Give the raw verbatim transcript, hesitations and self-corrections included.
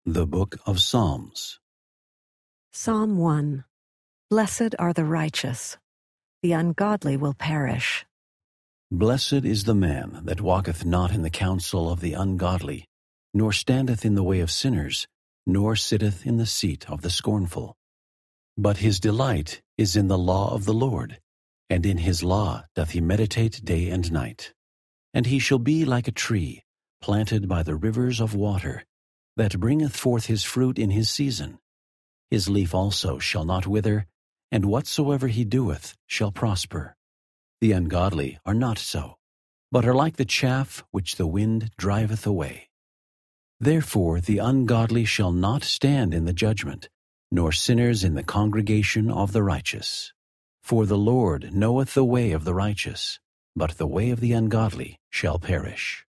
The Book of Psalms. Psalm one. Blessed are the righteous. The ungodly will perish. Blessed is the man that walketh not in the counsel of the ungodly, nor standeth in the way of sinners, nor sitteth in the seat of the scornful. But his delight is in the law of the Lord, and in his law doth he meditate day and night. And he shall be like a tree planted by the rivers of water, that bringeth forth his fruit in his season. His leaf also shall not wither, and whatsoever he doeth shall prosper. The ungodly are not so, but are like the chaff which the wind driveth away. Therefore the ungodly shall not stand in the judgment, nor sinners in the congregation of the righteous. For the Lord knoweth the way of the righteous, but the way of the ungodly shall perish.